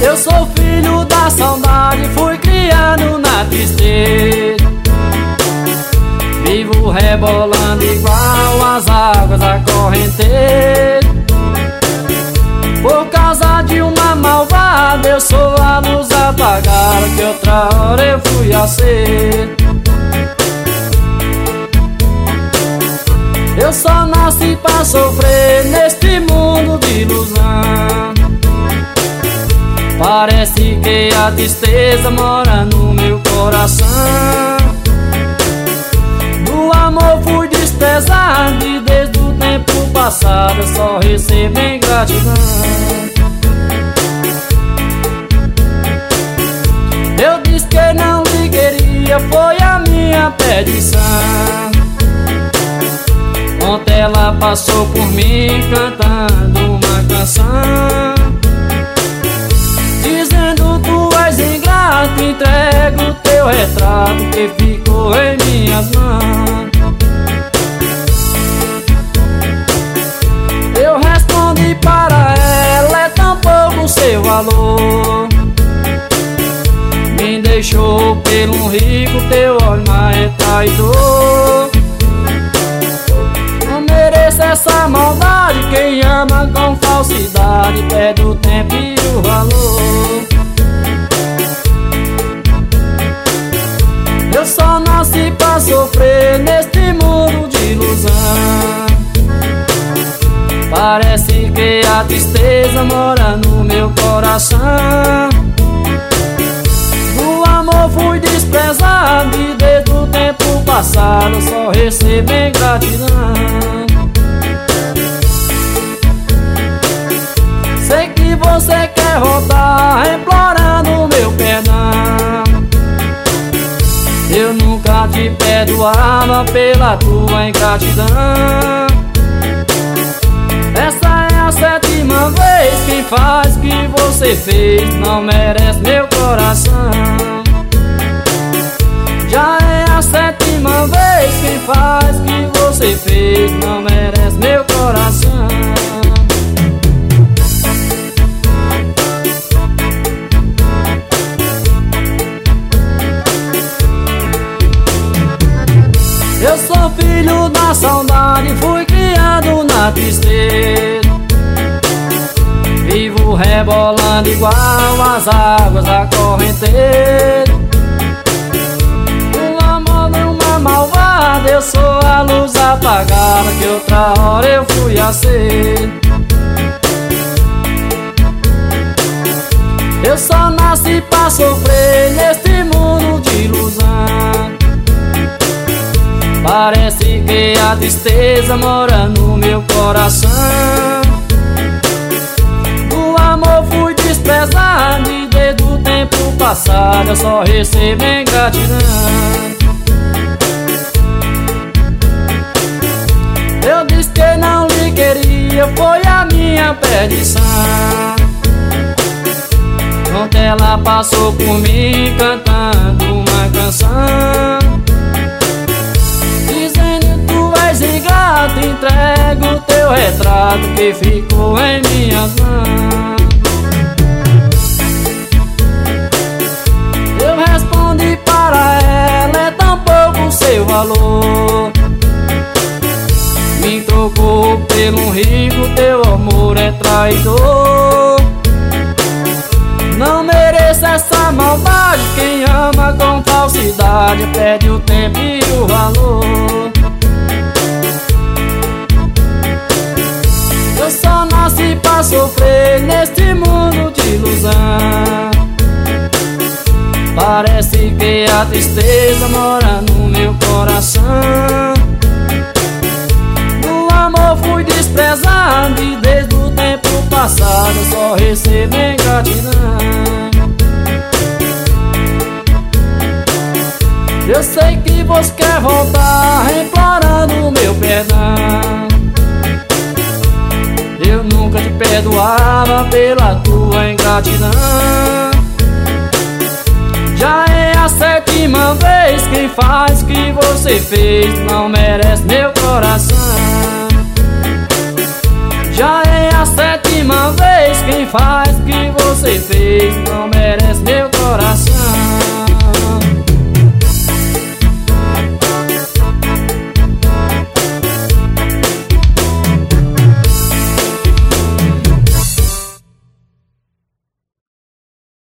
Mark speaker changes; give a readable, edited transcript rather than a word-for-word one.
Speaker 1: Eu sou filho da saudade, fui criado na tristeza. Vivo rebolando igual as águas da correnteza. Por causa de uma malvada, eu sou a luz apagada que outra hora eu fui aceso. Eu só nasci pra sofrer neste mundo de ilusão. Parece que a tristeza mora no meu coração. Do amor fui desprezado e desde o tempo passado eu só recebo ingratidão. Eu disse que não lhe queria, foi a minha perdição. Ontem ela passou por mim cantando uma canção, dizendo: tu és ingrato, entrego o teu retrato que ficou em minhas mãos. Eu respondi para ela: é tão pouco o seu valor. Me deixou pelo rico, teu olhar é traidor. Não mereço essa maldade, quem ama com falsidade perde o tempo e o valor. Eu só nasci pra sofrer neste mundo de ilusão. Parece que a tristeza mora no meu coração. Do amor fui desprezado e desde o tempo passado só recebo ingratidão. Sei que você quer rodar implorando meu perdão. Eu nunca te perdoava pela tua ingratidão. Essa é a sétima vez, quem faz o que você fez não merece meu coração. Já é a sétima vez, quem faz o que você fez não merece meu coração. Eu sou filho da saudade, fui criado na tristeza. Vivo rebolando igual as águas da correnteza. O amor de uma malvada, eu sou a luz apagada que outra hora eu fui aceso. Eu só nasci pra sofrer neste mundo de ilusão. Parece que a tristeza mora no meu coração. Do amor fui desprezado e desde o tempo passado eu só recebo ingratidão. Eu disse que não lhe queria, foi a minha perdição. Ontem ela passou por mim cantando uma canção, ingrato, entrego o teu retrato que ficou em minhas mãos. Eu respondi para ela: é tão pouco o seu valor. Me trocou pelo rico, teu amor é traidor. Não mereço essa maldade, quem ama com falsidade perde o tempo e o valor. Eu só nasci pra sofrer neste mundo de ilusão. Parece que a tristeza mora no meu coração. Do amor fui desprezado e desde o tempo passado só recebo ingratidão. Eu sei que você quer voltar implorando meu perdão. Eu nunca te perdoava pela tua ingratidão. Já é a sétima vez, quem faz o que você fez não merece meu coração. Já é a sétima vez, quem faz o que você fez vez não